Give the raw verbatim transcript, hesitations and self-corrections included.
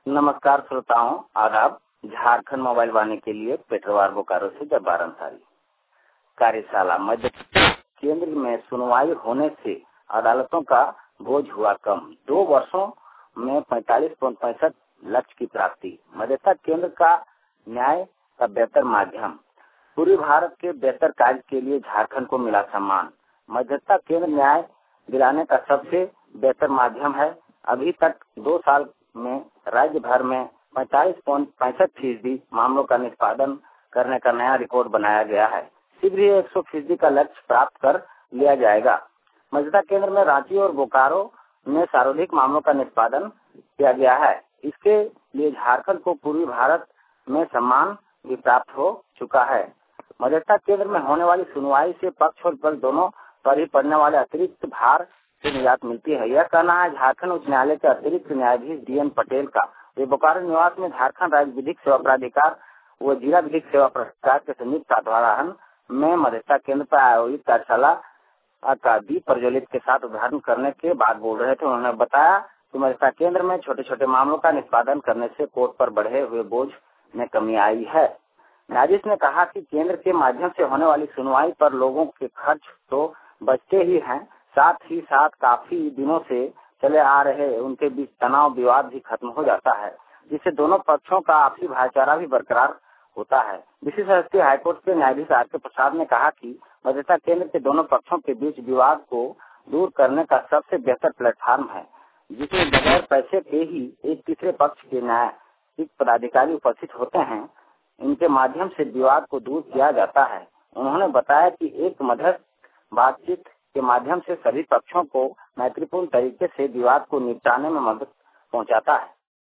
नमस्कार श्रोताओं, आदाब। झारखंड मोबाइल वाणी के लिए पेटरवार बोकारो से जब्बार अंसारी। कार्यशाला मध्य केंद्र में सुनवाई होने से अदालतों का बोझ हुआ कम। दो वर्षों में पैंतालीस पॉइंट पैंसठ लक्ष्य की प्राप्ति। मध्यस्थ केंद्र का न्याय का बेहतर माध्यम। पूरे भारत के बेहतर कार्य के लिए झारखंड को मिला सम्मान। मध्यस्थ केंद्र न्याय दिलाने का सबसे बेहतर माध्यम है। अभी तक दो साल में राज्य भर में पैंतालीस पॉइंट पैंसठ फीसदी मामलों का निष्पादन करने का नया रिकॉर्ड बनाया गया है। शीघ्र ही सौ फीसदी का लक्ष्य प्राप्त कर लिया जाएगा। मध्यस्थ केंद्र में रांची और बोकारो में सर्वाधिक मामलों का निष्पादन किया गया है। इसके लिए झारखंड को पूर्वी भारत में सम्मान भी प्राप्त हो चुका है। मध्यस्थ केंद्र में होने वाली सुनवाई से पक्ष और विपक्ष दोनों पर ही पड़ने वाले अतिरिक्त भार से निजात मिलती है। यह कहना है झारखंड उच्च न्यायालय के अतिरिक्त न्यायाधीश डी एन पटेल का। वे बोकारो निवास में झारखंड राज्य विधिक सेवा प्राधिकार व जिला विधिक सेवा प्राधिकार के संयुक्त तत्वावधान में मध्यस्थ केंद्र पर आयोजित कार्यशाला का दीप प्रज्वलित के साथ उद्घाटन करने के बाद बोल रहे थे। उन्होंने बताया कि मध्यस्थ केंद्र में छोटे छोटे मामलों का निष्पादन करने से कोर्ट पर बढ़े हुए बोझ में कमी आई है। न्यायाधीश ने कहा कि केंद्र के माध्यम से होने वाली सुनवाई पर लोगों के खर्च तो बचते ही हैं, साथ ही साथ काफी दिनों से चले आ रहे उनके बीच तनाव विवाद भी खत्म हो जाता है, जिससे दोनों पक्षों का आपसी भाईचारा भी बरकरार होता है। विशेष अदालती हाईकोर्ट के न्यायाधीश आर के प्रसाद ने कहा कि मध्यस्थ केंद्र के दोनों पक्षों के बीच विवाद को दूर करने का सबसे बेहतर प्लेटफॉर्म है, जिसमें बगैर पैसे के ही एक तीसरे पक्ष के न्यायिक पदाधिकारी उपस्थित होते हैं। इनके माध्यम से विवाद को दूर किया जाता है। उन्होंने बताया कि एक मध्यस्थ बातचीत के माध्यम से सभी पक्षों को मैत्रीपूर्ण तरीके से विवाद को निपटाने में मदद पहुंचाता है।